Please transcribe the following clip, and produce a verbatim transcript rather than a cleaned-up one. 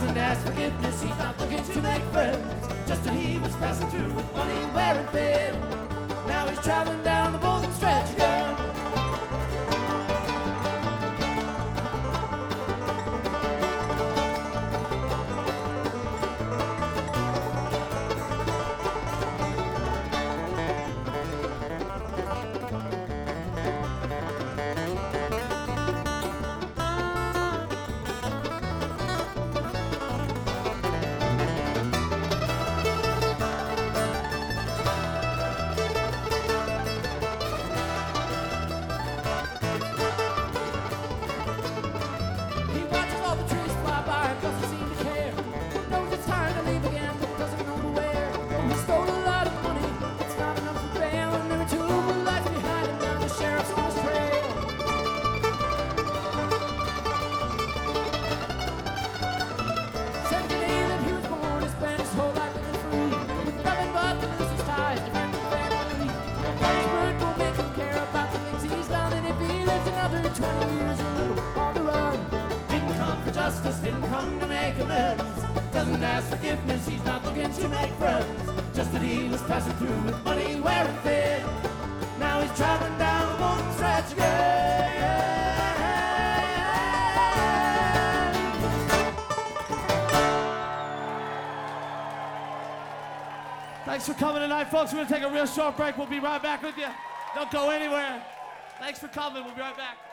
Doesn't ask forgiveness, he's not looking to make friends. Just that he was passing through with money where it fit. Now he's traveling down the golden stretch again. Justice didn't come to make amends. Doesn't ask forgiveness, he's not looking to make friends. Just that he was passing through with money where it fit. Now he's traveling down the golden stretch again. Thanks for coming tonight, folks. We're gonna take a real short break. We'll be right back with you. Don't go anywhere. Thanks for coming. We'll be right back.